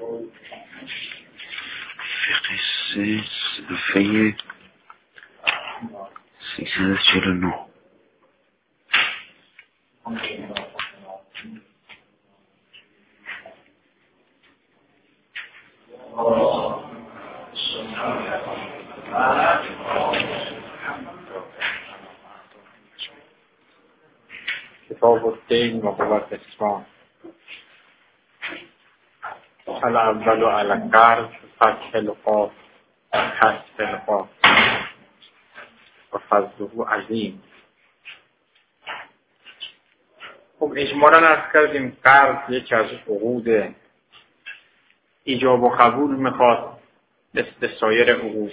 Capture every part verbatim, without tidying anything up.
فقه سه صفحه سیصد و چهل و نه. کتاب الدین و هو الاسلام. الاول علی القرض فتح القاف حذف القاف و فضله عظیم. خب اجمالاً عرض کردیم قرض یکی از عقود ایجاب و قبول میخواد مثل سایر عقود.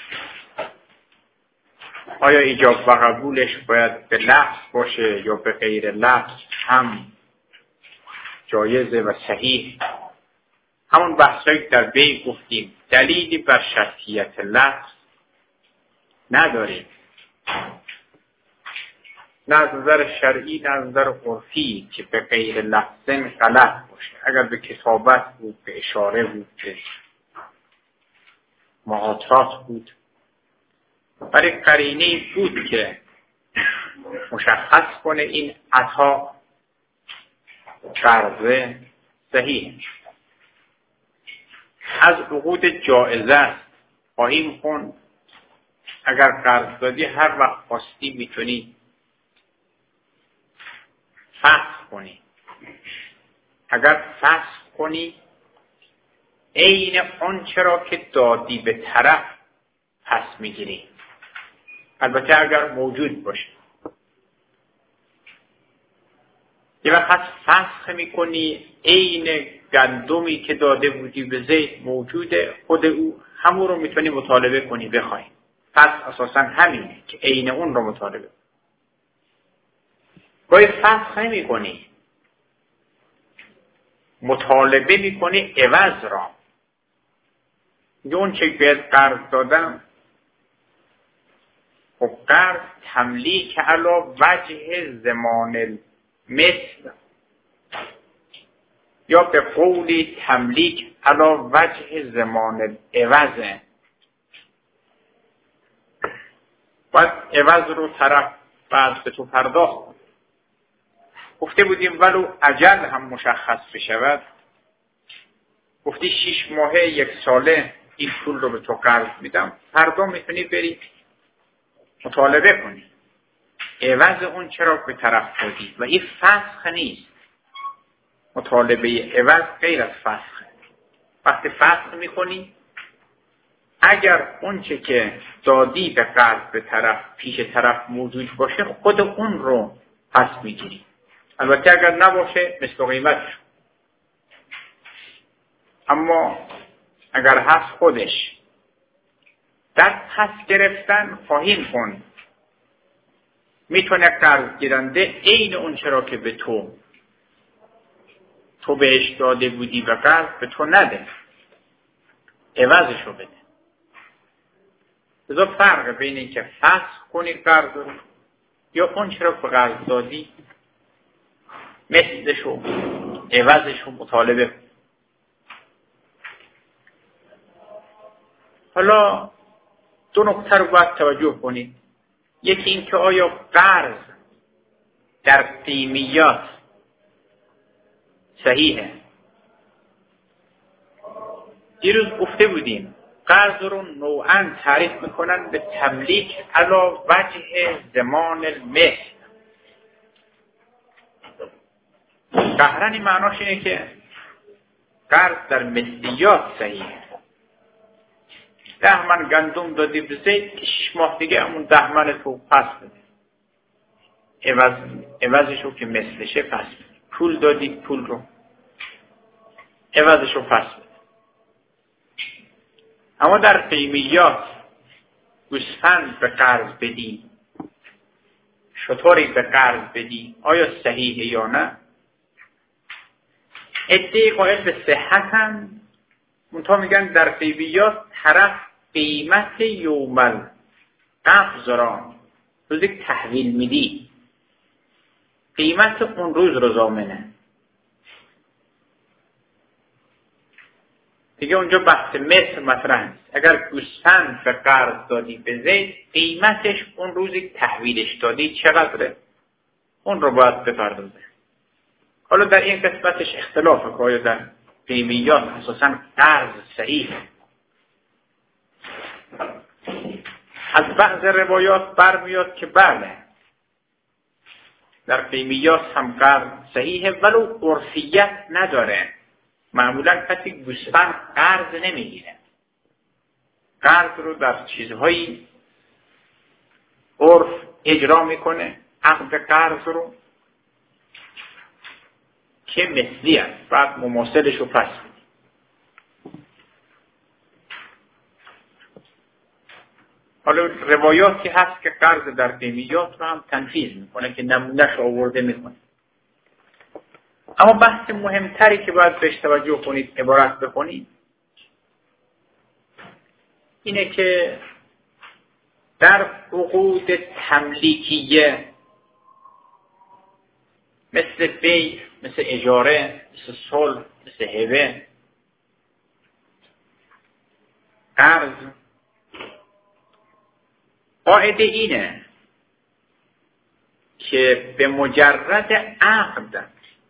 آیا ایجاب و قبولش باید به لفظ باشه یا به غیر لفظ هم جایزه و صحیح؟ همون بحثایی در بی گفتیم دلیلی بر شرطیت لفظ نداریم، نه از نظر شرعی نه از نظر عرفی که به غیر لفظ غلط باشه. اگر به کتابت بود، به اشاره بود، به معاطات بود، ولی قرینه بود که مشخص کنه این عطا قرض صحیح. از عقود جائزه است خواهیم خوند. اگر قرض دادی هر وقت خواستی میتونی فسخ کنی. اگر فسخ کنی عین آن چرا که دادی به طرف پس میگیری، البته اگر موجود باشه. یه وقت فسخ میکنی عین گندمی که داده بودی به زید موجوده، خود او همون رو میتونی مطالبه کنی بخوای. پس اساسا همینه که عین اون رو مطالبه. گاهی فسخ نمی کنی، مطالبه میکنی عوض را. یه اون چه باید قرض دادم، خب قرض تملیک علا وجه زمان مثل یا به قولی تملیک علا وجه زمان عوضه. باید عوض رو طرف بعد به تو پرداخت. گفته بودیم ولو اجل هم مشخص بشود، گفتی شیش ماهه یک ساله این پول رو به تو قرض میدم، فردا میتونی بری مطالبه کنی عوض اون چرا به طرف دادی و این فسخ نیست. مطالبه عوض غیر از فسخه. وقتی فسخ میکنی اگر اون چه که دادی به قرض به طرف پیش طرف موجود باشه خود اون رو پس میگیری. البته اگر نباشه مثل قیمتش. اما اگر هست خودش در پس گرفتن خواهیم کن میتونه قرض گیرنده عین اون چرا که به تو تو بهش داده بودی و قرض به تو نده، عوضشو بده. لذا فرق بین این که فسخ کنی قرض رو یا اون چرا که قرض دادی مثلشو عوضشو مطالبه کن. حالا دو نکته رو باید توجه کنید. یکی این که آیا قرض در قیمیات صحیحه؟ دیروز گفته بودیم قرض رو نوعاً تعریف میکنن به تملیک علا وجه زمان المثل. قهرن این معناش اینه که قرض در مثلیات صحیحه. ده من گندم دادی به زید که شش ماه دیگه همون ده من تو پس بده. عوض عوضشو که مثلشه پس بده. پول دادی پول رو عوضشو پس بده. اما در قیمیات گوسفند به قرض بدی، شطوری به قرض بدی، آیا صحیحه یا نه؟ ادعای قائل به صحت هم منتها میگن در قیمیات طرف قیمت یومل قبض را روزی که تحویل میدی قیمت اون روز رو ضامنه. دیگه اونجا بحث مثل مطرح نیست. اگر گوسفند به قرض دادی به زید، قیمتش اون روزی تحویلش دادی چقدره؟ اون رو باید بپردازه. حالا در این قسمتش اختلافه که آیا در قیمیات اساساً قرض صحیح. از بعض روایات برمیاد که بله در قیمیات هم قرض صحیحه، ولو عرفیت نداره. معمولا کسی گوسفند قرض نمیگیره. قرض رو در چیزهایی عرف اجرا میکنه، عقد قرض رو که مثلی است، بعد مماثلش رو پس میده. حالا روایاتی هست که قرض در قیمیات رو هم تنفیذ میکنه که نمونهش آورده میکنه. اما بحث مهمتری که باید بهش توجه کنید، عبارت بکنید، اینه که در عقود تملیکیه مثل بیع، مثل اجاره، مثل صلح، مثل هبه، قرض، قاعده اینه که به مجرد عقد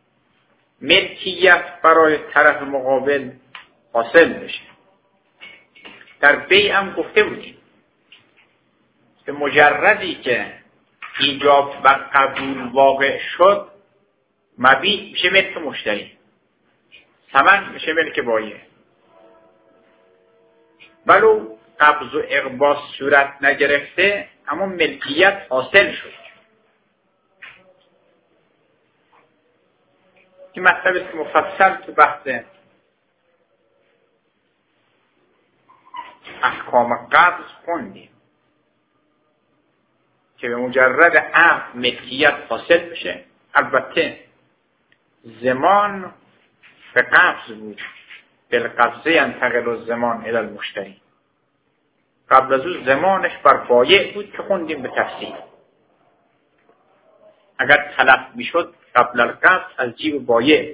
ملکیت برای طرف مقابل حاصل بشه. در بیع هم گفته بودیم به مجردی که ایجاب و قبول واقع شد، مبیع میشه ملک مشتری، ثمن میشه ملک بایع. ولو قبض و اقباض صورت نگرفته اما ملکیت حاصل شد. این مطلب است که مفصل تو بحث احکام قبض خوندیم که به مجرد عقد ملکیت حاصل میشه. البته زمان به قبض بود، بالقبضه ینتقل الزمان الی المشتری. قبل از اون زمانش بر بایع بود که خوندیم به تفصیل. اگر تلف میشد قبل القبض از جیب بایع.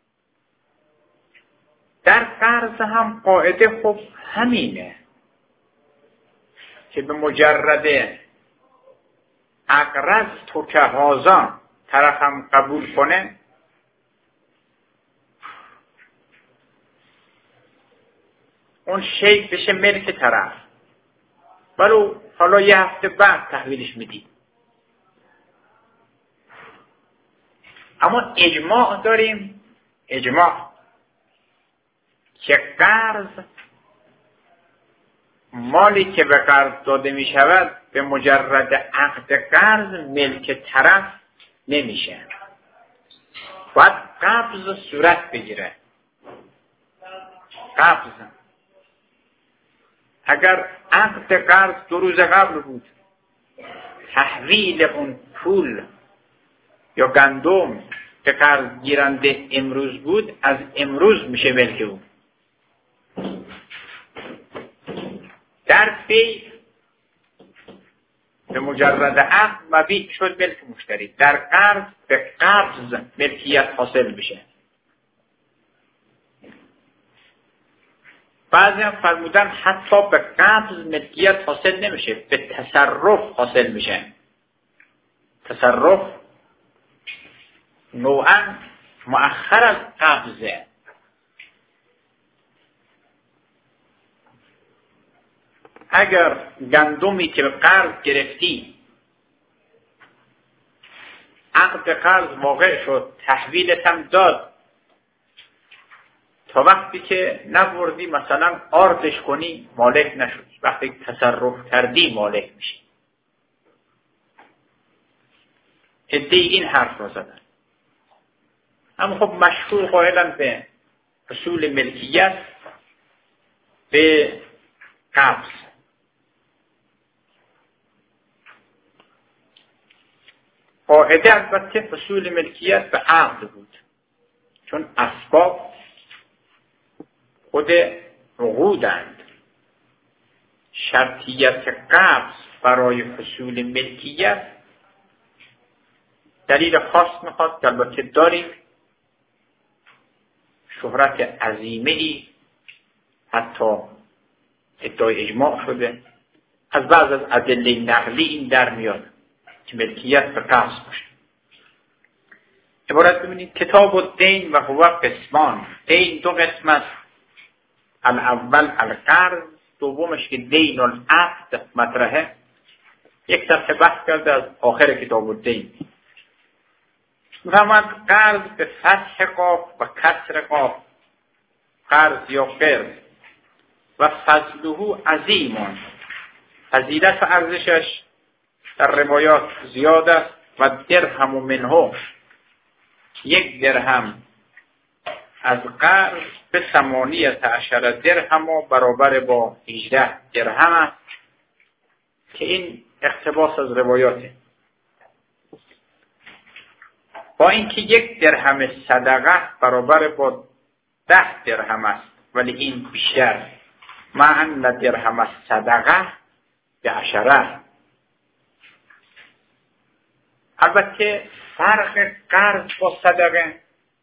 در قرض هم قاعده خب همینه که به مجرد اقرض تو که هازا طرف هم قبول کنه، اون شی بشه ملک طرف، ولو حالا یه هفته بعد تحویلش میدی. اما اجماع داریم، اجماع که قرض، مالی که به قرض داده می شود به مجرد عقد قرض ملک طرف نمیشه، باید قبض صورت بگیره. قبض اگر عقد قرض دو روز قبل بود، تحویل اون پول یا گندم که قرض گیرنده امروز بود، از امروز میشه ملک اون. در بیع به مجرد عقد مبیع شد ملک مشتری، در قرض به قبض ملکیت حاصل میشه. بعضی هم فرمودن حتی به قبض ملکیت حاصل نمیشه، به تصرف حاصل میشه. تصرف نوعا مؤخر از قبضه. اگر گندمی که به قرض گرفتی، عقد قرض واقع شد، تحویلت هم داد، تا وقتی که نبردی مثلا آردش کنی مالک نشد، وقتی تصرف کردی مالک میشی. عده این حرف را زدن. اما خب مشهور قائلن به اصول ملکیت به قبض. قاعده البته اصول ملکیت به عقد بود، چون اسباب خود عقودند. شرطیت قبض برای حصول ملکیت دلیل خاص میخواد که البته داریم. شهرت عظیمه‌ای حتی ادعای اجماع شده. از بعض از ادله نقلی این در میاد که ملکیت به قرض باشه. عبارت ببینید کتاب الدین و هو قسمان. دین دو قسم است. الاول القرض، دومش که دین العقد مطرحه. یک صفحه بحث کرده از آخر کتاب الدین. می‌فرماید قرض به فتح قاف و کسر قاف، قرض یا قرض، و فضله عظیمان، فضیلت و ارزشش در روایات زیاد است. و درهم و منه، یک درهم از قرض به ثمانیت عشر درهم و برابر با هجده درهم است که این اقتباس از روایاته. با اینکه یک درهم صدقه برابر با ده درهم است، ولی این بیشتر، مع ان درهم صدقه به عشره. البته فرق قرض با صدقه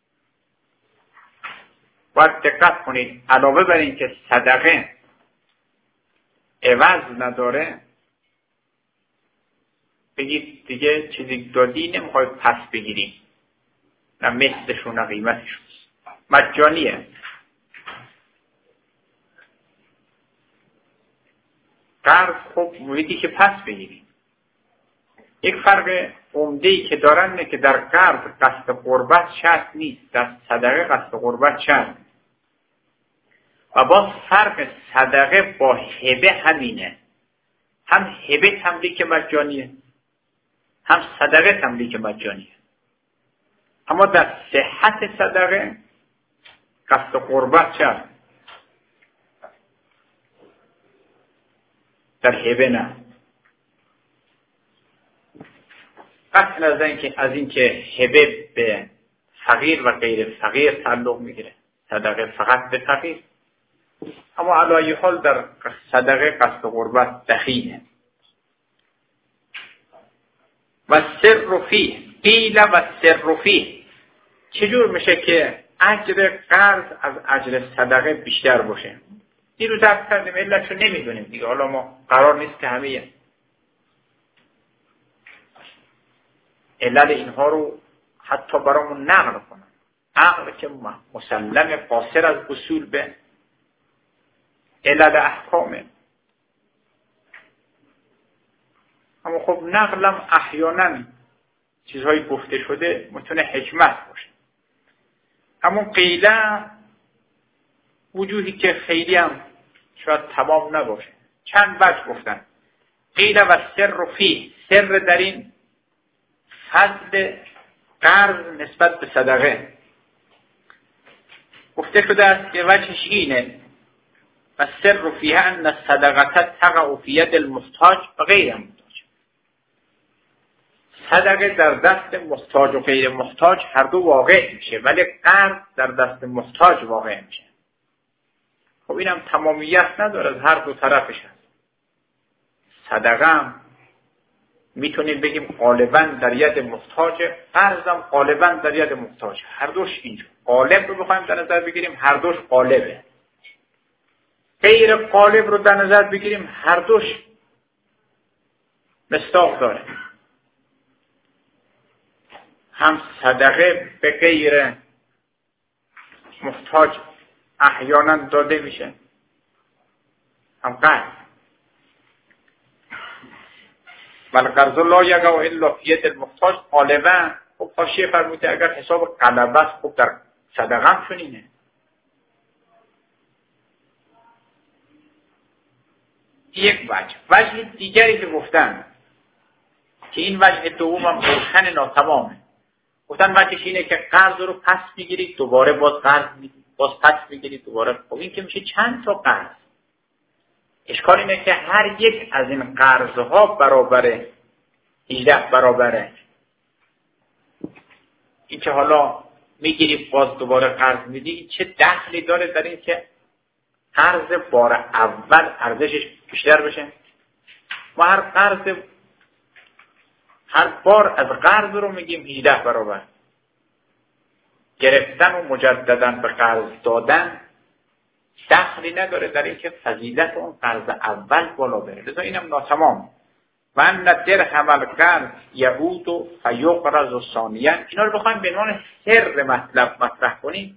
باید دقت کنید. علاوه بر این که صدقه عوض نداره، بگید دیگه چیزی دادی نمیخوای پس بگیری، نه مثلشون نه قیمتشون، مجانیه. قرض خب مویدی که پس بگیری. یک فرق عمده‌ای که دارن اینه که در قرض قصد قربت شرط نیست، در صدقه قصد قربت شرط. و باز فرق صدقه با هبه همینه، هم هبه تملیک مجانیه، هم صدقه تملیک مجانیه. اما در صحت صدقه قصد قربت شرط، در هبه نه. قطع از اینکه از اینکه هبه به فقیر و غیر فقیر تعلق میگیره، صدقه فقط به فقیر. اما علی حال در صدقه قصد قربت دخیله. و سر فیه قیل و سر فیه، چجور میشه که اجر قرض از اجر صدقه بیشتر باشه؟ دیروز درس کردیم، علتشو نمیدونیم دیگه. حالا ما قرار نیست که همه علل اینها رو حتی برامون نقل کنن. عقل که مسلم قاصر از اصول به علل احکامه. اما خب نقلم احیانا چیزهایی گفته شده میتونه حکمت باشه. اما قیله وجودی که خیلی هم شاید تمام نباشه. چند وجه گفتن. قیله و سر فیه، سر در این فضل قرض نسبت به صدقه گفته شده است که وجهش اینه: و سر فیه ان الصدقه تقع فی ید المحتاج و غیر محتاج. صدقه در دست محتاج و غیر محتاج هر دو واقع میشه، ولی قرض در دست محتاج واقع میشه. خب اینم تمامیت نداره، از هر دو طرفش هست. صدقه هم میتونیم بگیم غالبا در ید محتاج، قرضم غالبا در ید محتاج. هر دوش اینجور. غالب رو بخوایم در نظر بگیریم، هر دوش غالبه. غیر غالب رو در نظر بگیریم، هر دوش مصداق داره. هم صدقه به غیر محتاج احیانا داده میشه، هم قرض. ولی قرض لا یقع الا فی ید المحتاج غالبا. خب حاشیه فرموده اگر حساب غلبه است، خب در صدقه هم چنینه. یک وجه. وجه دیگری که گفتن که این وجه دوم هم روشن ناتمامه، گفتن وجهش اینه که قرض رو پس میگیرید دوباره باز قرض میگیرید، باز پس میگیرید دوباره. خب این که میشه چند تا قرض. اشکال اینه که هر یک از این قرضها برابره هجده برابره. این که حالا میگیری باز دوباره قرض میدی، چه دخلی داره در این که قرض بار اول ارزشش بیشتر بشه؟ ما هر قرض هر بار از قرض رو میگیم هجده برابر. گرفتن و مجددا به قرض دادن دخلی نداره در اینکه فضیلت اون قرض اول بالا بره. لذا اینم ناتمام. و ان درهم القرض یعود و فیقرض ثانیا. اینا رو بخوایم به عنوان سر مطلب مطرح کنیم،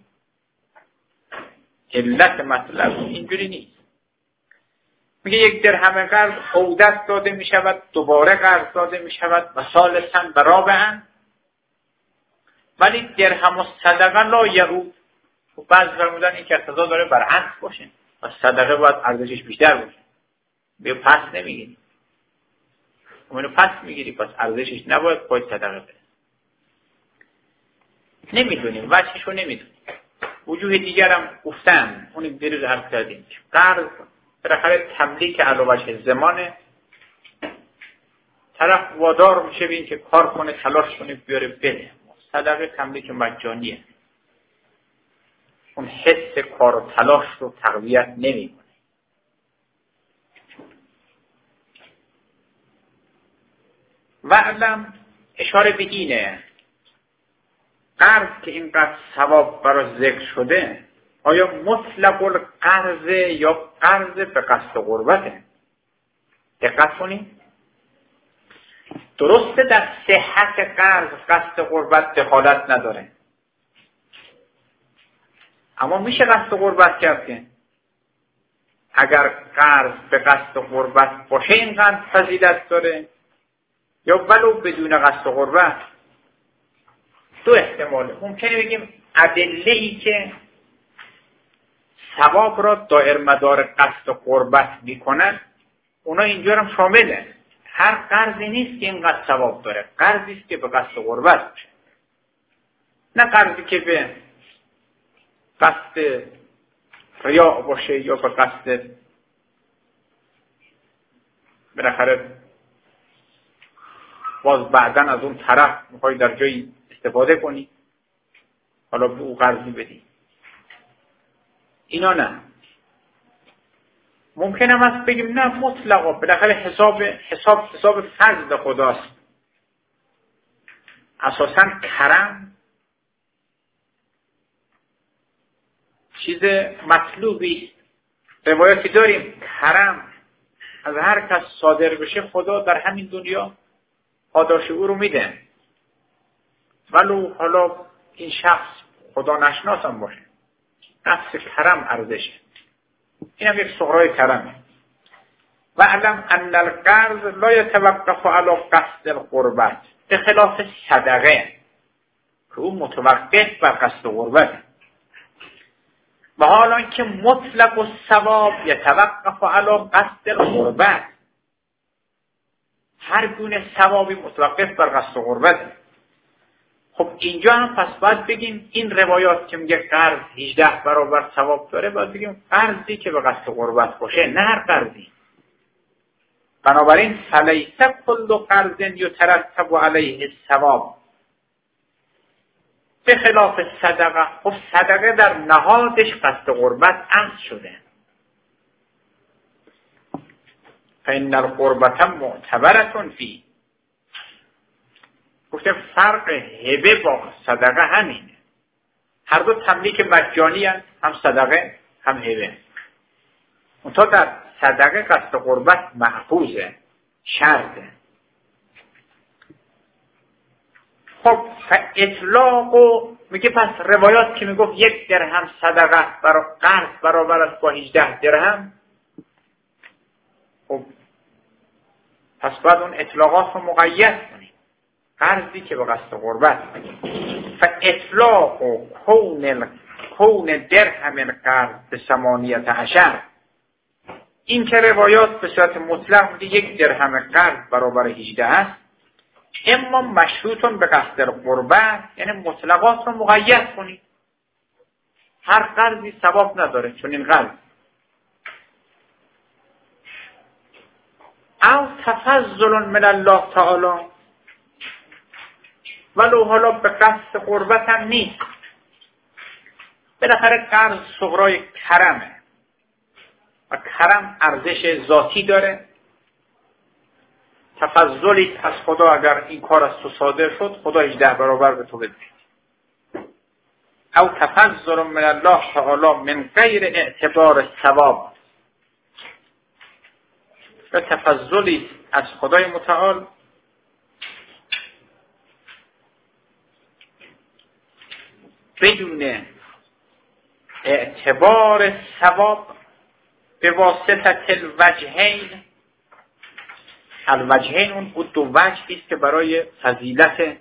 علت مطلب اینجوری نیست. میگه یک درهم قرض عودت داده می شود، دوباره قرض داده می شود و ثالثاً و رابعاً، ولی درهم و صدقه لا یعود. و بعضی فرمودن این که اقتضا داره برعکس باشه و صدقه باید ارزشش بیشتر باشه. بیا پس نمیگیری، اونو پس میگیری، پس ارزشش نباید باید صدقه بره. نمیدونیم، وجهشو نمیدونیم. وجوه دیگرم گفتم، اونی دیروز عرض کردیم که قرض بالاخره تملیک علی وجه زمانه، طرف وادار میشه به این که کار کنه، تلاش کنه، بیاره بده. صدقه تملیک مجانیه، اون حس کار و تلاش رو تقویت نمیکنه. و علم اشاره به اینه، قرض که اینقدر ثواب برای ذکر شده، آیا مطلق القرض یا قرض به قصد قربته؟ دقت کنید. درسته در صحت قرض قصد قربت دخالت نداره، اما میشه قصد قربت کرد که اگر قرض به قصد قربت باشه اینقدر فضیلت داره، یا ولو بدون قصد قربت. دو احتماله. ممکنه بگیم ادله‌ای که ثواب را دایر مدار قصد قربت میکنن اونا اینجا هم شامله. هر قرضی نیست که اینقدر ثواب داره، قرضی است که به قصد قربت باشه، نه قرضی که به قصد ریا باشه یا به قصد بالاخره باز بعدن از اون طرف میخوای در جایی استفاده کنی، حالا به او قرضی بدی. اینا نه. ممکنه هم است بگیم نه مطلقا بالاخره حساب حساب حساب فضل خداست. اساساً کرم چیز مطلوبی است. روایاتی داریم کرم از هر کس صادر بشه خدا در همین دنیا پاداش او رو میده، ولو حالا این شخص خدا نشناسم باشه. نفس کرم ارزشه. این هم یک صغرای کرمه. و علم ان القرض لا یتوقف علی قصد القربت، به خلاف صدقه که او متوقف بر قصد قربت. و حالا که مطلق الثواب یتوقف علی قصد القربت، هر گونه ثوابی متوقف بر قصد قربت. خب اینجا هم پس باید بگیم این روایات که میگه قرض هجده برابر ثواب داره، باید بگیم قرضی که به قصد قربت باشه، نه هر قرضی. بنابراین فلیس کل قرض یترتب علیه الثواب، به خلاف صدقه. خب صدقه در نهادش قصد قربت اصل شده. فإن القربة معتبرة فی، گفته فرق هبه با صدقه همینه. هر دو تملیک مجانی هست، هم صدقه هم هبه. اونتا در صدقه قصد قربت محفوظه، شرطه. خب اطلاق و میگه پس روایات که میگفت یک درهم صدقه برای قرض برابر است با هجده درهم، خب پس باید اون اطلاقات رو مقید کنیم. قرضی که به قصد قربت، فاطلاق و کون کون درهم القرض به ثمانیت عشر، این که روایات به صورت مطلق میگه یک درهم قرض برابر هجده است، اما مشروطون به قصد قربت، یعنی مطلقات رو مقید کنید. هر قرضی ثواب نداره چون این قرض. او تفضل من الله تعالی، ولو حالا به قصد قربت هم نیست. بالاخره قرض صغرای کرمه و کرم ارزش ذاتی داره. تفضلی از خدا اگر این کار از تو صادر شد، خدا هجده برابر به تو بده. او تفضل من الله تعالی من غیر اعتبار ثواب، و تفضلی از خدای متعال بدون اعتبار ثواب به واسطه الوجهین. الوجهین اون بود دو وجهی است که برای فضیلت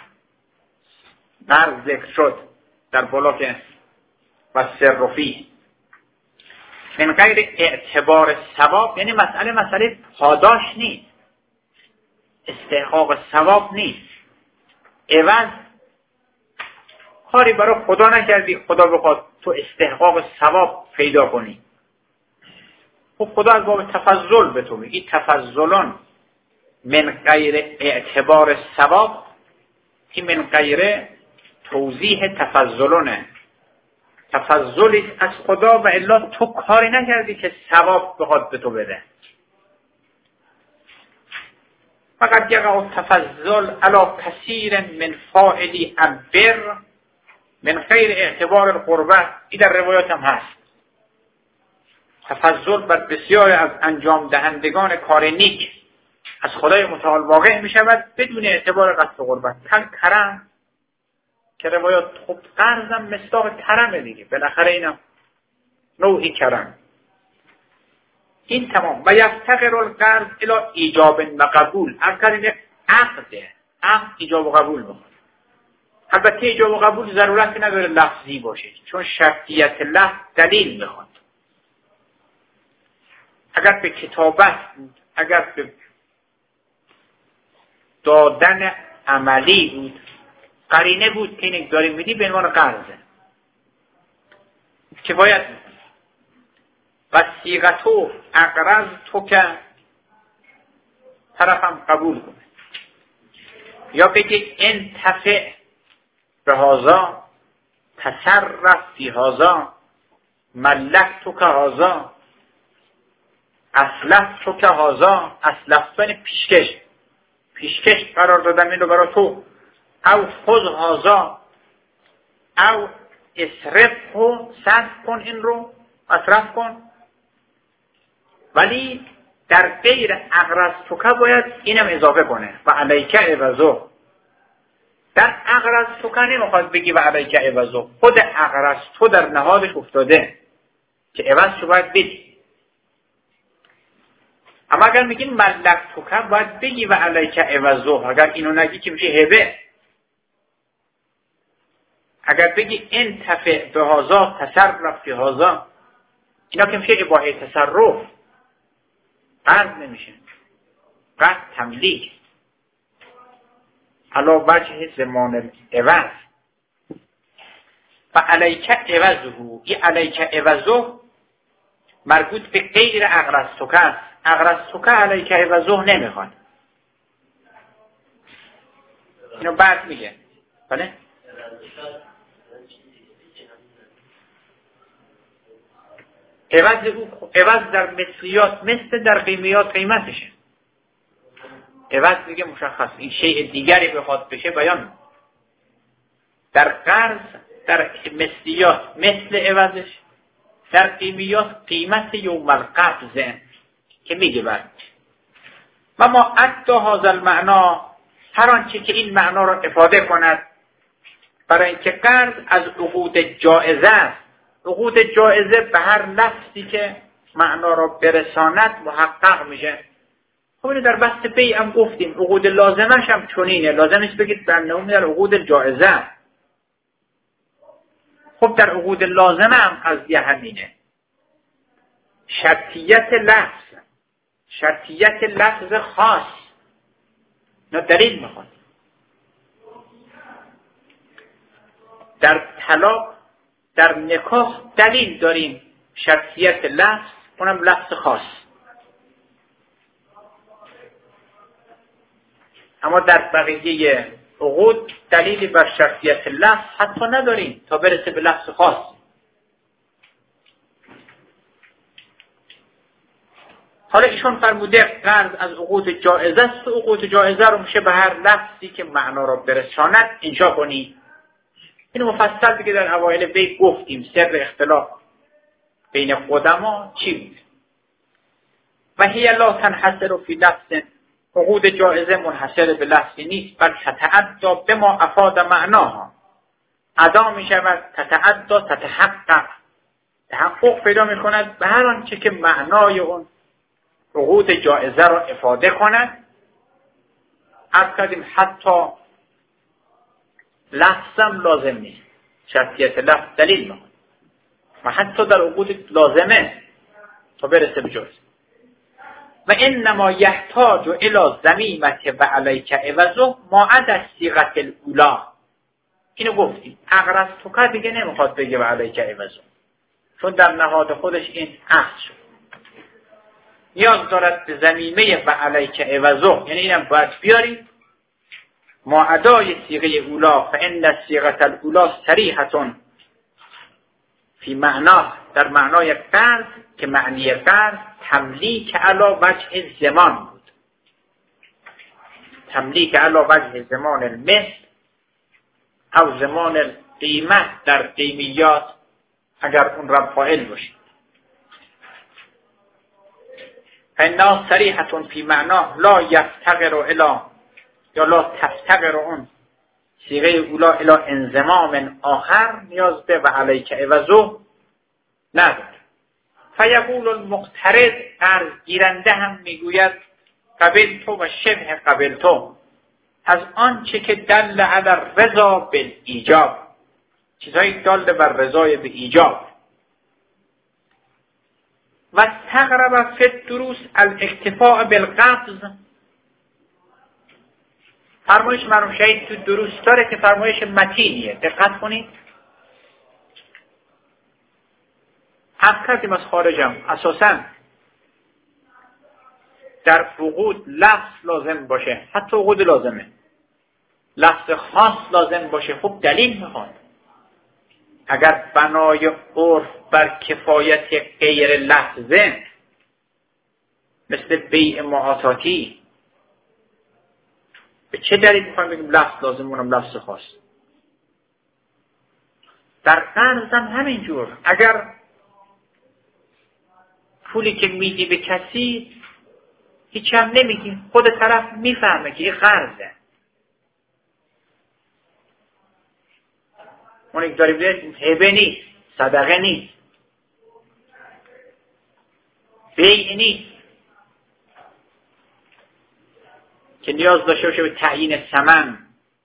قرض ذکر شد در بالا که و سرفی من غیر اعتبار ثواب، یعنی مسئله مسئله پاداش نیست، استحقاق ثواب نیست. عوض کاری برای خدا نکردی خدا بخواد تو استحقاق ثواب پیدا کنی. خب خدا از باب تفضل به تو میگی تفضلان من غیر اعتبار ثواب. این من غیر توضیح تفضلونه، تفضلی از خدا و الا تو کاری نکردی که ثواب بخواد به تو بده. فقط یقع تفضل علی کثیر من فاعلی البر من غیر اعتبار القربه. این در روایات هم هست. تفضل بر بسیار از انجام دهندگان کار نیک از خدای متعال واقع می شود بدون اعتبار قصد قربت. کل کرم که روایات خب قرضم مصداق کرمه دیگه، بالاخره اینم نوعی کرم. این تمام. و یفتقر القرض الی ایجاب و قبول. اگر عقده عقد ایجاب و قبول بخواد. البته ایجاب و قبول ضرورتی نداره لفظی باشه، چون شرطیت لفظ دلیل میخواد. اگر به کتابت بود، اگر به دادن عملی بود، قرینه بود که اینک داری میدی به عنوان قرضه که باید و صیغتو اقرض تو که طرفم قبول کنه، یا بگی انتفع به هازا تصرف فی هازا ملک تو که هازا اسلف تو که هازا. اسلف تو یعنی پیشکش، پیشکش قرار دادم این رو برای تو. او خذ هازا او اصرف و صرف کن، این رو اصرف کن. ولی در غیر اقرض تو که باید اینم اضافه کنه و علیکه عوضو. در اقرض تو که نمیخواد بگی و علیکه عوضو، خود اقرض تو در نهادش افتاده که عوض شو باید بدی. اما اگر میگین ملک تو که باید بگی و علیکه عوضو. اگر اینو نگی که میشه هبه. اگر بگی انتفع به هازا تصرف فی هازا، اینا که میشه اباحه تصرف، قرض نمیشه، قرض تملیک علا وجه زمان عوض. و علیکه عوضو، این علیکه عوضو مربوط به غیر اقرض تو که است. اقرض تو که علیکه عوضو نمیخواد. اینو بعد میگه. بله؟ عوض او عوض در مثلیات مثل در قیمیات قیمتشه. عوض دیگه مشخص این شیء دیگری بخواد بشه بیان. در قرض در مثلیات مثل عوضش، در قیمیات قیمت یوم القبض که میگه بعد و ما ادا هذا المعنا، هر آنچه که این معنا را افاده کند، برای اینکه قرض از عقود جائزه است. عقود جائزه به هر لفظی که معنا را برساند محقق میشه. خب اینو در بحث بیع هم گفتیم. عقود لازمش هم چنینه. لازم نیست بگید بنده در عقود جائزه. خب در عقود لازمه هم قضیه همینه. شرطیت لفظ، شرطیت لفظ خاص، نه دلیل میخواد. در طلاق، در نکاح دلیل داریم، شرطیت لفظ، اونم لفظ خاص. اما در بقیه عقود دلیلی بر شرطیت لفظ حتی نداریم تا برسه به لفظ خاص. حالا ایشون فرموده قرض از عقود جائزه است و عقود جائزه رو میشه به هر لفظی که معنا را برساند انشا کنی. این مفصل دیگه در اوایل بیت گفتیم سر اختلاف بین قدما چی بود. و هی لا تنحصر فی لفظ، عقود جائزه منحصر به لفظی نیست، بل تتعدی بما افاد معناها، ادا می شود تتعدی تتحقق، تحقق پیدا می کند به هر آنچه که معنای اون عقود جائزه را افاده کند. عرض کردیم حتی لفظم لازم نیست، شرطیت لفظ دلیل میخواد و حتی در عقود لازمه تا برسه به جایزه. و انما یحتاج الی ضمیمة و علیک عوضه ما عدا الصیغة الاولی. اینو گفتیم اغرضتک دیگه نمیخواد بگه و علیک عوضه، چون در نهاد خودش این عهد شد. نیاز دارد به ضمیمه و علیک عوضه، یعنی اینم باید بیاری ما عدای صیغه اولا، فان الصیغة الاولی صریحة فی معنا، در معنای قرض که معنی قرض تملیک علی وجه زمان بود، تملیک علی وجه زمان المثل او زمان القیمه در قیمیات اگر اون رب فاعل باشه. فإنها صریحة فی معنا لا یفتقر الی یا لا تفتقر اون صیغه اولا الی انضمام آخر، نیاز به و علیک عوضه نداره. فیقول المقترض، قرض گیرنده هم میگوید قبل تو و شبه قبل تو، از آنچه که دل علی الرضا بالایجاب، چیزهایی دال بر رضای به ایجاب. و تقرب فی الدروس الاکتفاء بالقبض، فرمایش مرحوم شهید تو دروس داره که فرمایش متینیه، دقت کنید. حق کردیم از خارجم اساساً در عقود لفظ لازم باشه، حتی عقود لازمه لفظ خاص لازم باشه. خب دلیل میخواد. اگر بنای عرف بر کفایت غیر لفظه مثل بیع معاطاتی، به چه دلیل میخوایم بگیم لفظ لازم اونم لفظ خاص؟ در قرض هم همینجور. اگر پولی که میدی به کسی هیچ هم نمیگی، خود طرف میفهمه که این قرضه، اون یک داری بده هبه نیست، صدقه نیست، بیع نیست که نیاز داشته باشه به تعیین ثمن.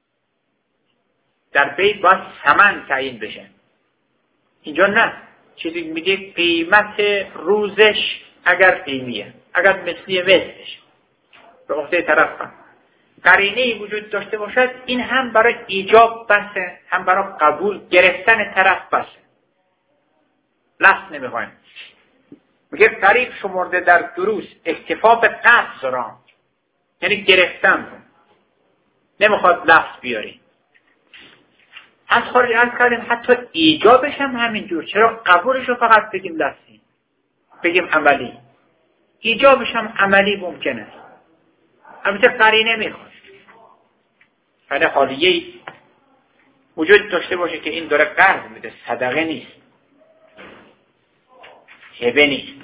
در بیع باید ثمن تعیین بشه، اینجا نه. چیزی میگه قیمت روزش اگر قیمیه، اگر مثلی مثلش به عهده طرف هم قرینه‌ای وجود داشته باشد، این هم برای ایجاب بسه، هم برای قبول گرفتن طرف بسه. لفظ نمیخوایم. میگه قریب شمرده در دروس اکتفا به قبض را، یعنی گرفتن رو، نمیخواد لفظ بیاری. از خارج از کردیم حتی ایجابش هم همینجور. چرا قبولش رو فقط بگیم لفظی، بگیم عملی؟ ایجابش هم عملی ممکنه، البته قرینه میخواد. یعنی حالیه وجود داشته باشه که این داره قرض میده، صدقه نیست، هبه نیست.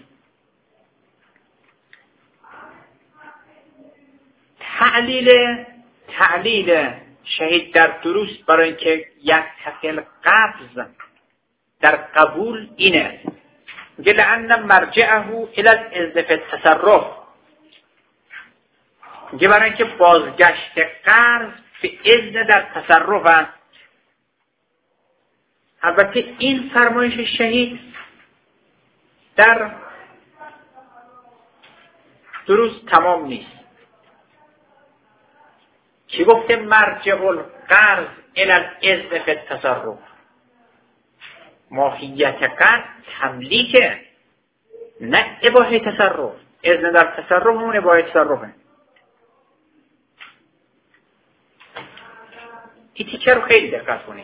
تعلیل تعلیل شهید در دروس برای اینکه یک تفل قبض در قبول اینه، میگه لأن مرجعه الی الاذن التصرف، میگه برای اینکه بازگشت قرض به اذن در تصرف است. البته این فرمایش شهید در دروس تمام نیست. کی گفته مرجع القرض الی الاذن فی التصرف؟ ماهیت قرض تملیکه، نه اباحه تصرف. اذن در تصرف همون اباحه تصرفه. این تیکه رو خیلی دقت کنید.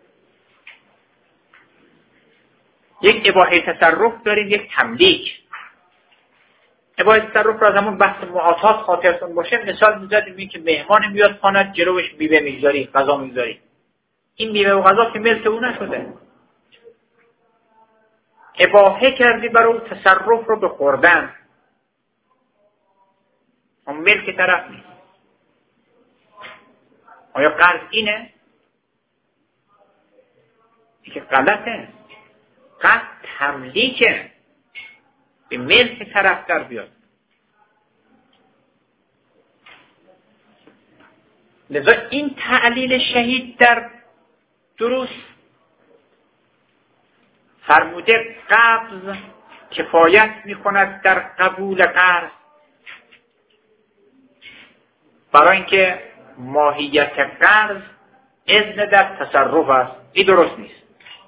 یک اباحه تصرف داریم، یک تملیک. اباحه تصرف را از همون بحث معاطات خاطرتون باشه مثال میزدیم، این که مهمان میاد خانه جلوش میوه میگذاری، غذا میگذاری، این میوه و غذا که ملک او نشده، اباحه کردی برای تصرف رو به خوردن، اون ملک طرف نیست. آیا قرض اینه؟ این که غلطه. قرض تملیکه، به ملک طرف در بیاد. لذا این تعلیل شهید در دروس فرموده قبض کفایت می کند در قبول قرض، برای اینکه ماهیت قرض اذن در تصرف است. این درست نیست.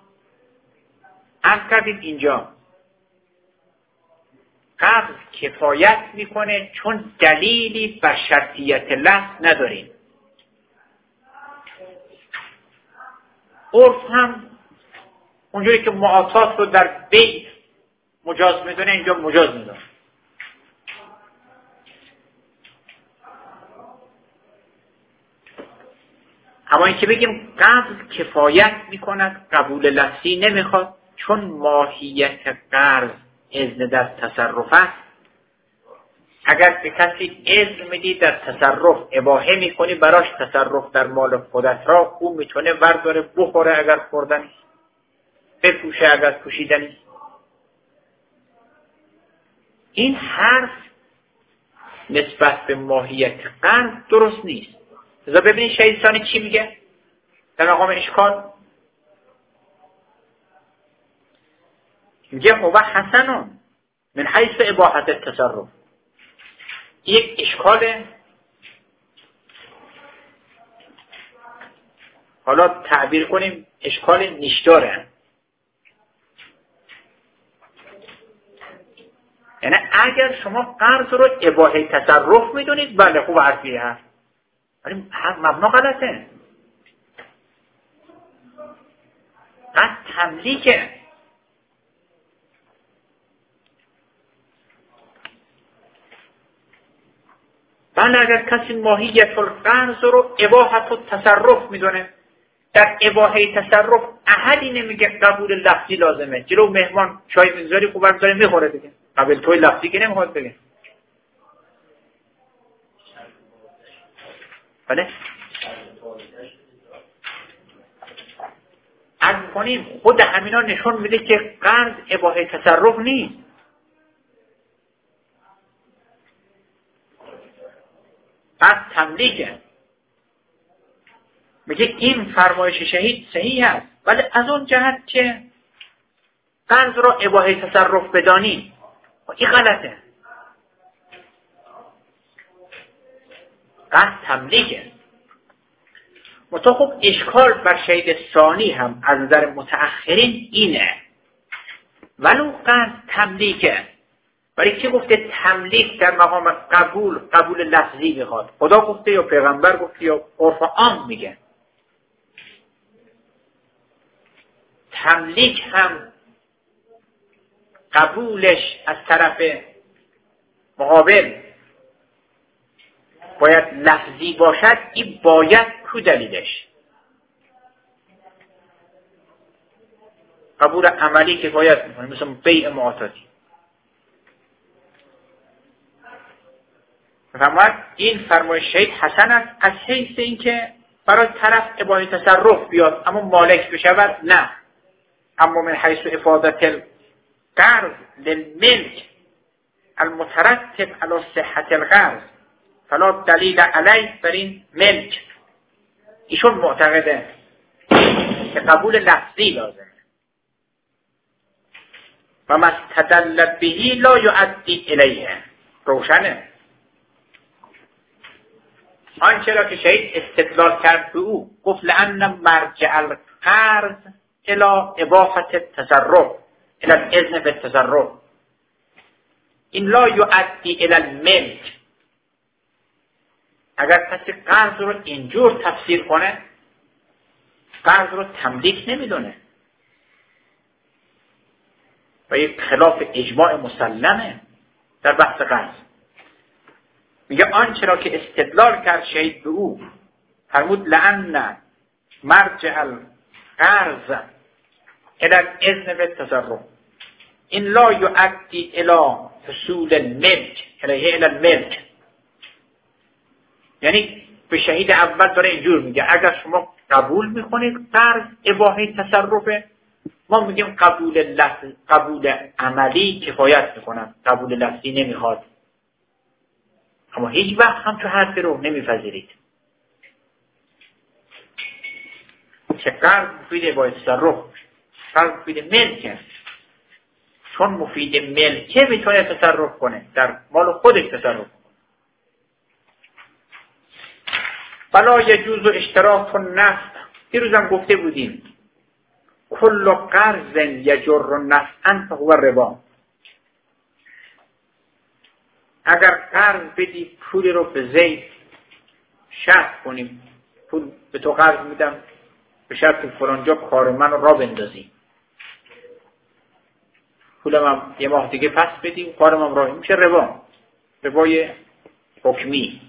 عرض کردیم اینجا قبض کفایت میکنه چون دلیلی بر شرطیت لفظ نداریم. عرف هم اونجوری که معاطات رو در بیع مجاز میدونه اینجا مجاز میدونه. اما این که بگیم قبض کفایت میکند قبول لفظی نمیخواد، چون ماهیت قرض اذن در تصرف است. اگر به کسی اذن میدی در تصرف، اباحه میکنی براش تصرف در مال خودت را، او میتونه ورداره بخوره اگر خوردنی، بپوشه اگر پوشیدنی. این حرف نسبت به ماهیت قرض درست نیست. لذا ببینید شهید ثانی چی میگه در مقام اشکال. میگه هو حسن من حیث اباحت التصرف. یک اشکاله، حالا تعبیر کنیم اشکال نیشداره. یعنی اگر شما قرض رو اباحه تصرف میدونید بله خوب حرفی هست، ولی مبنا غلطه. قرض تملیکه. بله اگر کسی ماهیت القرض رو اباحت التصرف میدونه، در اباحه تصرف احدی نمیگه قبول لفظی لازمه. جلو مهمان چای میذاری خوب داره میخوره دیگه، قبل توی لفظی که نمیخواد بگه. بله از کنیم خود همینا نشون میده که قرض اباحه تصرف نیست. قرض تملیکه. میگه این فرمایش شهید صحیح است، ولی از اون جهت که قرض را اباحه تصرف بدانی این غلطه. قرض تملیکه. متا خب اشکال بر شهید ثانی هم از نظر متأخرین اینه، ولو قرض تملیکه، ولی که گفته تملیک در مقام قبول قبول لفظی میخواد؟ خدا گفته یا پیغمبر گفته یا عرف عام میگه؟ تملیک هم قبولش از طرف مقابل باید لفظی باشد. این باید کو دلیلش؟ قبول عملی که باید میکنه مثل بیع معاطاتی. فرماید این فرمایش شهید حسن است از حیث اینکه برای طرف اباحه تصرف بیاد اما مالک بشود نه. اما من حیث افادت القرض للملک المترتب علی صحت القرض فلا دلیل علیه بر این ملک. ایشون معتقده که قبول لفظی لازمه و ما استدل به لا یؤدی الیه. روشنه. آنچه را که شهید استدلال کرد به او، گفت لأن مرجع القرض الى اباحت التصرف الى الاذن بالتصرف، این لا یؤدی الی الملک. اگر کسی قرض رو اینجور تفسیر کنه، قرض رو تملیک نمیدونه و یک خلاف اجماع مسلمه در بحث قرض. میگه آنچه را که استدلال کرد شهید به او، فرمود لأن مرجع قرض الى الاذن بالتصرف این لا یؤدی الى حصول الملک الیه الى الملک. یعنی به شهید اول داره اینجور میگه اگر شما قبول میکنید قرض اباحه تصرفه، ما میگیم قبول لفظ قبول عملی کفایت میکنن، قبول لفظی نمیخواد. اما هیچ وقت هم تو حرف رو نمیپذیرید که قرض مفید اباحه تصرف، قرض مفید ملکه، چون مفید ملکه میتونه تصرف کنه، در مال خودش تصرف کنه. ولا یجوز اشتراک النفع، دیروزم گفته بودیم کل قرض یجر نفعا فهو ربا. اگر قرض بدی پولی رو به زید شرط کنیم، پول به تو قرض میدم به شرط فلانجا کار من رو را بندازی، پولم هم یه ماه دیگه پس بدیم کارم هم راه، میشه ربا، ربای حکمی،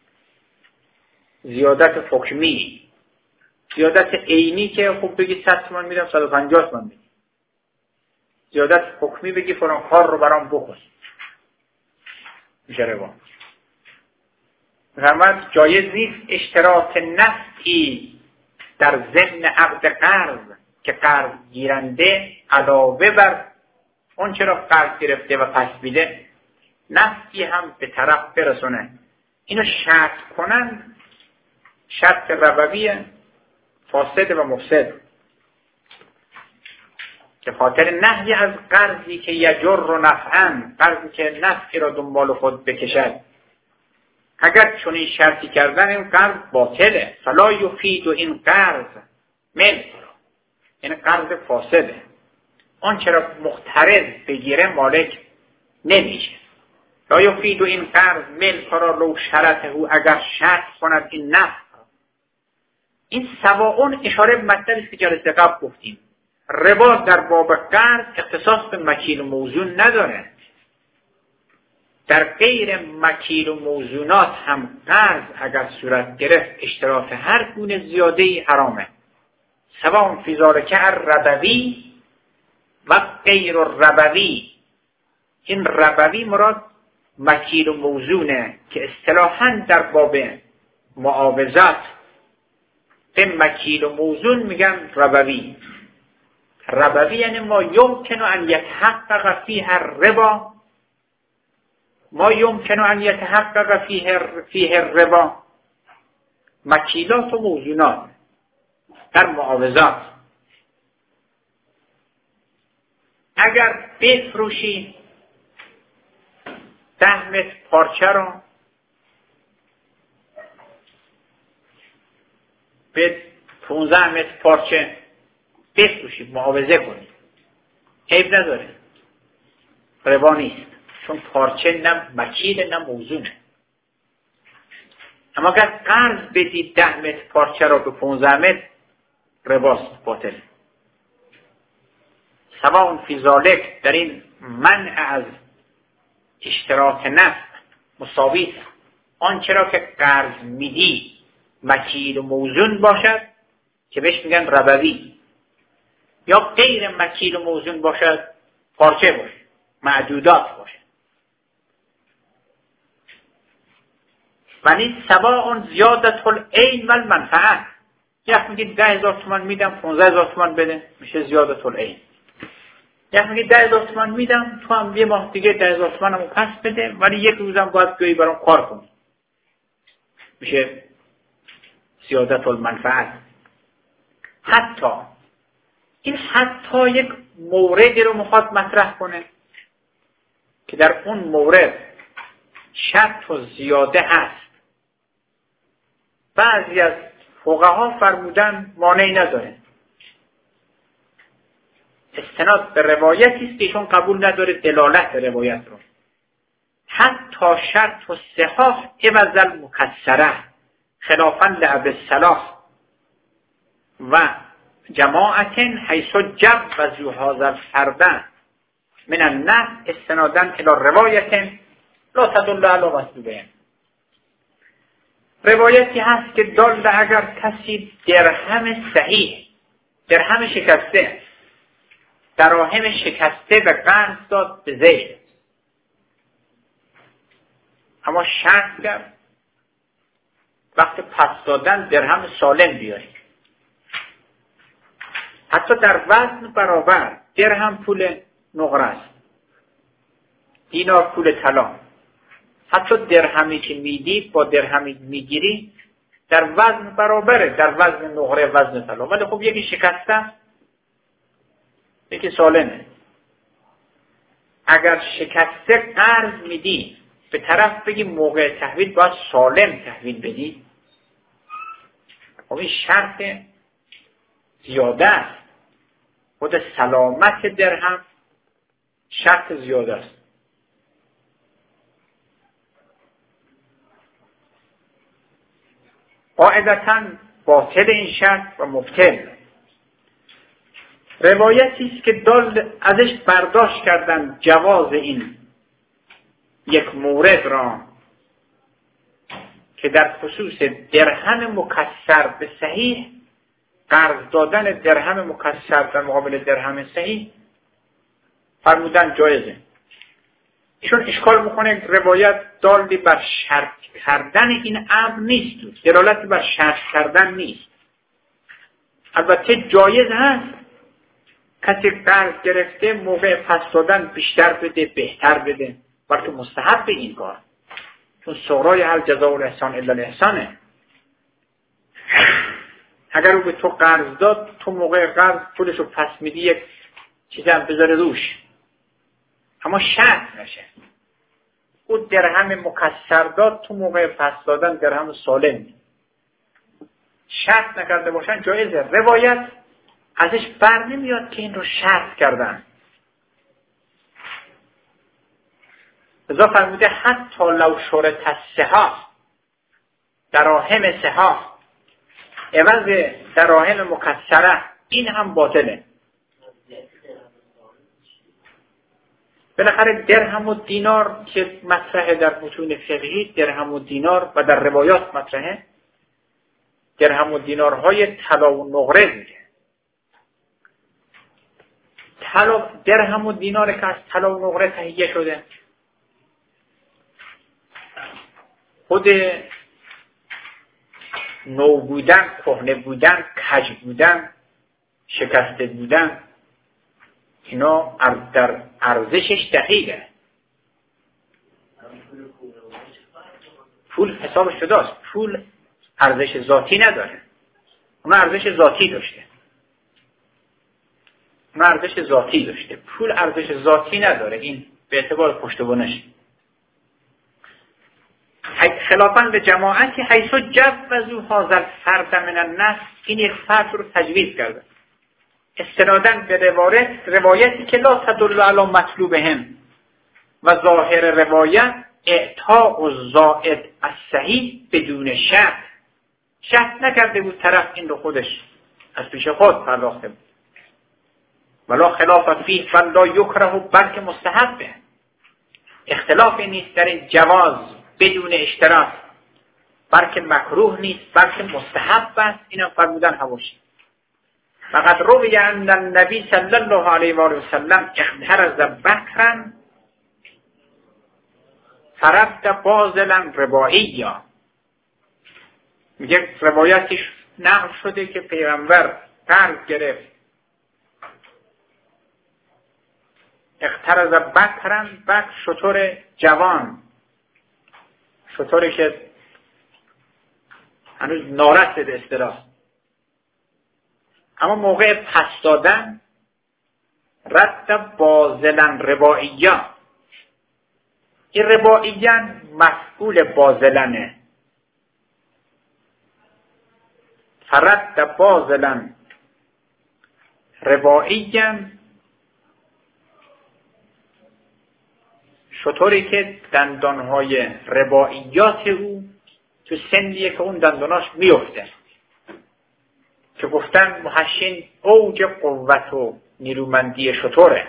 زیادت حکمی. زیادت عینی که خوب بگی صد تومن میدم صد و پنجاه تومن میدم، زیادت حکمی بگی فلان کار رو برام بکن، میشه ربا. فرمود جایز نیست اشتراک نفعی در ضمن عقد قرض که قرض گیرنده علاوه بر اون چرا قرض گرفته و پس میده نفعی هم به طرف برسونه، اینو شرط کنن، شرط ربویه فاسد و مفسد، که خاطر نهی از قرضی که یجر نفعا، قرضی که نفعی را دنبال خود بکشد. اگر چون این شرطی کردن این قرض باطله، فلا یفید و این قرض ملک، این قرض فاسده، آن چرا مقترض بگیره مالک نمیشه. لا یفید و این قرض ملک را لو شرطه او، اگر شرط کند این نفع. این سواء اشاره به مطلبی است که جلسه قبل گفتیم، ربا در باب قرض اختصاص به مکیل و موزون نداره، در غیر مکیل و موزونات هم قرض اگر صورت گرفت اشتراک هر گونه زیاده‌ای حرامه، سواء فی ذلک الربوی و غیر الربوی. این ربوی مراد مکیل و موزونه که اصطلاحاً در باب معاوضات به مکیل و موزون میگن ربوی. ربوی یعنی ما یمکن ان یتحقق فیه الربا، ما یمکن ان یتحقق فیه فیه الربا، مکیلات و موزونات در معاوضات. اگر بفروشی ده متر پارچه رو به پونزده متر پارچه بفروشی، معاوضه کنی، عیب نداره، ربا نیست، چون پارچه نه مکیل نه موزونه. اما اگر قرض بدی ده متر پارچه رو به پونزده متر، رباست، باطل. سواء فی ذالک، در این منع از اشتراک نفع مساوی است، آنچه را که قرض میدی مکیل و موزون باشد که بهش میگن ربوی، یا غیر مکیل و موزون باشد، پارچه باشه، معدودات باشه. ولی سواء زیادت العین و المنفعه، یک میگید ده هزار تومان میدم پونزده هزار تومان بده، میشه زیادت العین. یک میگید ده هزار تومان میدم تو هم یه ماه دیگه ده هزار تومانمو پس بده، ولی یک روزم باید گویی برام کار کنی، میشه زیادت المنفعه. حتی این حتی یک موردی رو میخواد مطرح کنه که در اون مورد شرط و زیاده هست. بعضی از فقها فرمودن مانعی نداره، استناد به روایتی است که ایشون قبول نداره دلالت روایت رو. حتی شرط و صحاح عوض المکسره خلافا لعب الصلاح و جماعت حیث جب و زوهاز الفرده من النفع استنادن الى روایت لا تدل علی مسئوله. روایتی هست که دل اگر کسی درهم صحیح درهم شکسته، دراهم شکسته به قرض داد به زید، اما شرط کرد وقت پس دادن درهم سالم بیارید. حتی در وزن برابر، درهم پول نقره است، دینار پول طلا. حتی درهمی که میدی با درهمی میگیری در وزن برابره، در وزن نقره وزن طلا، ولی خب یکی شکسته یکی سالمه. اگر شکسته قرض میدی به طرف بگی موقع تحویل باید سالم تحویل بدی، خب این شرط زیاده است. خود سلامت درهم شرط زیاده است. قاعدتاً باطل این شرط و مبطل. روایتی است که دال ازش برداشت کردن جواز این یک مورد را که در خصوص درهم مکسر به صحیح، قرض دادن درهم مکسر در مقابل درهم صحیح فرمودن جایزه. ایشون اشکال میکنه روایت دالی بر شرط کردن این امر نیست، دلالتی بر شرط کردن نیست. البته جایز هست کسی قرض گرفته موقع پس دادن بیشتر بده، بهتر بده، بلکه مستحب به این کار، چون سغرای هر جزاء الاحسان الا الاحسانه. اگر او به تو قرض داد، تو موقع قرض پولشو پس میدی یک چیزی هم بذاره روش، اما شرط نشه. او درهم مکسر داد، تو موقع پس دادن درهم سالم می. شرط نکرده باشن جایزه. روایت ازش بر نمیاد که این رو شرط کردن. لذا فرموده حتی لو شرط السها، دراهم سها عوض دراهم مکسره، این هم باطله. بالاخره درهم و دینار که مطرحه در متون فقهی، درهم و دینار و در روایات مطرحه، درهم و دینارهای طلا و نقره میگه. طلا، درهم و دینار که از طلا و نقره تهیه شده، خود نو بودن، کهنه بودن، کج بودن، شکسته بودن، اینا در ارزشش دقیقه. پول حساب شده است. پول ارزش ذاتی نداره، اون ارزش ذاتی داشته. اون ارزش ذاتی داشته. پول ارزش ذاتی نداره. این به اعتبار پشتوانش. خلافاً به جماعتی حیث جوزوا هذا الفرد من الناس، این یک فرد رو تجویز کرده استناداً به روایت روایتی که لا تدل علی مطلوبهم، و ظاهر روایت اعطاء الزائد الصحیح بدون شرط. شرط نکرده بود طرف این رو خودش از پیش خود پرداخته بود. ولا خلاف فیه ولا یکره، بلکه مستحبه. اختلافی نیست در این جواز بدون اشتراط، بلکه مکروه نیست بلکه مستحب است. اینا فرمودن حواشی. فقط روی ان النبی صلی الله علیه و آله و سلم احترز بکرا فرد بازلا رباعیا. میگه روایتش نقل شده که پیغمبر قرض گرفت، احترز بکرا، بکر شتر جوان، شتری که هنوز نارسیده اصطلاح، اما موقع پس دادن رد بازلن رباعیا. این رباعیا مفعول بازلنه. فرد بازلن رباعیا، شطوری که دندانهای رباعیات او تو سنیه که اون دنداناش میفته، که گفتن محشین اوج قوت و نیرومندی شطوره.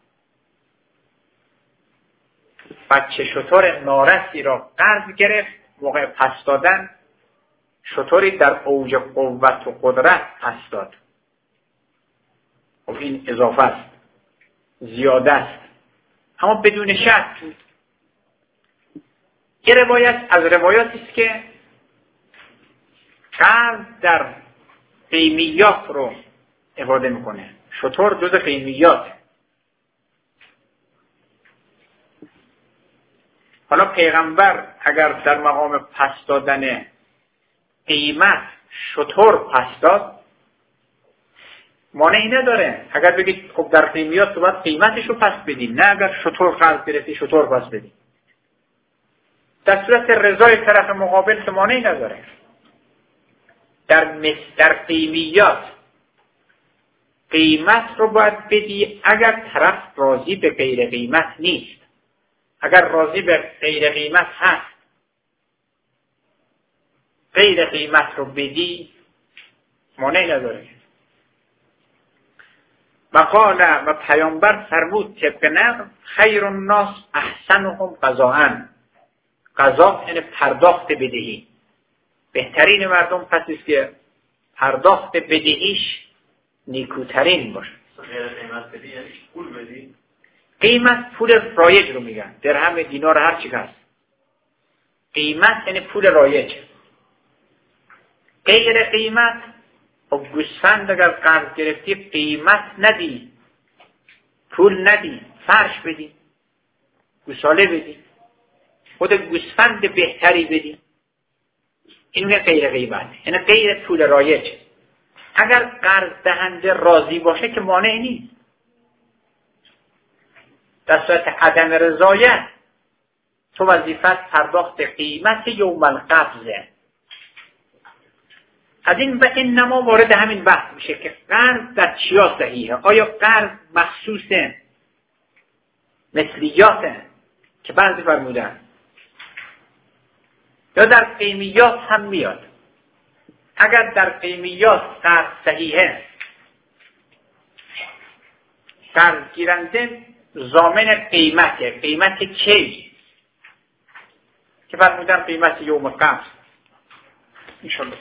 بچه شطور نارسی را قرض گرفت، موقع پس دادن شطوری در اوج قوت و قدرت پس داد. خب این اضافه است، زیاده است، اما بدون شرط. یه روایت از روایاتی است که قرض در قیمیات رو افاده میکنه. شتر جز قیمیات. حالا پیغمبر اگر در مقام پس دادن قیمت شتر پس داد، مانعی نداره. اگر بگید خب در قیمیات تو باید قیمتش رو پس بدی، نه اگر شتر قرض گرفتی شتر پس بدی. در صورت رضای طرف مقابل که مانعی نداره. در در قیمیات قیمت رو باید بدی اگر طرف راضی به غیر قیمت نیست. اگر راضی به غیر قیمت هست، غیر قیمت رو بدی مانعی نداره. و قال و پیامبر فرمود طبق نقل خیر الناس احسنهم قضاء. قضا یعنی پرداخت بدهی. بهترین مردم کسی است که پرداخت بدهیش نیکوترین باشه. قیمت بدی یعنی پول بدی؟ قیمت پول رایج رو میگن، درهم، دینار، هر چی هست. قیمت یعنی پول رایج. غیر قیمت، خب گوسفند اگر قرض گرفتی قیمت ندی، پول ندی، فرش بدی، گوساله بدی، خود گوسفند بهتری بدی، این میگه غیر قیمت، یعنی غیر پول رایج. اگر قرض دهنده راضی باشه که مانع نیست. در صورت عدم رضایت تو وظیفت پرداخت قیمت یوم القبضه. از این به این نما وارد همین بحث میشه که قرض در چیا صحیحه. آیا قرض مخصوص مثلیاته که بعضی فرمودن، یا در قیمیات هم میاد؟ اگر در قیمیات قرض صحیحه، قرض گیرنده ضامن قیمته. قیمت کی؟ که فرمودن قیمت یوم قبض. انشالله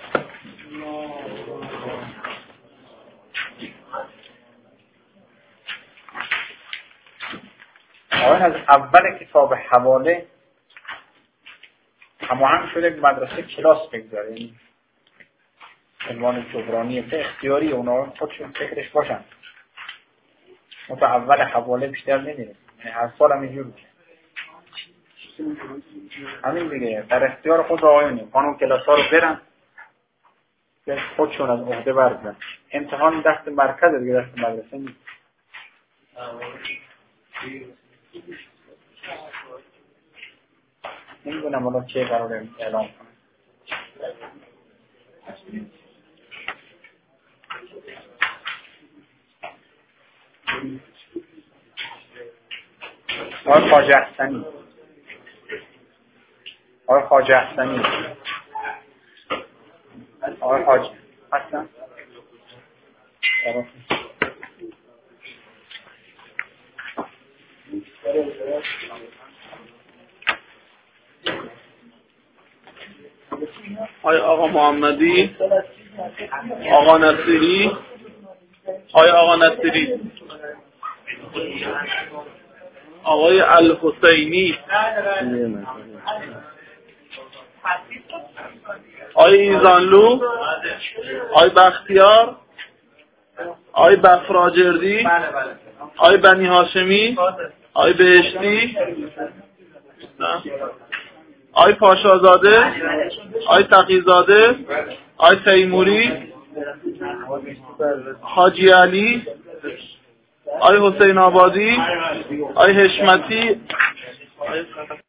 آن از اول کتاب حواله هماهنگ شده که مدرسه کلاس بگذاره، این عنوان جبرانی به اختیاری اونا خودشون فکرش باشن. ما تا اول حواله بیشتر نمیریم، یعنی هر سال هم اینجور میشه. همین دیگه در اختیار خود آقایونیم. قانون کلاس ها رو برن خودشون از عهده بردن. امتحان دست مرکز دیگه، دست مدرسه نیست. نمیدونم حالا چه قراره اعلام کنه. آقای خواجه احسنی آقای خواجه احسنی آقای خواجه هستن؟ آقای آقا محمدی، آقا نصیری، آقای آقا نصیری، آقای الحسینی، آقای ایزانلو، آقای بختیار، آقای بفراجردی، آقای بنی هاشمی، آقای بهشتی، آقای پاشازاده، آقای تقیزاده، آقای تیموری، حاجی علی، آقای حسین آبادی، آقای حشمتی،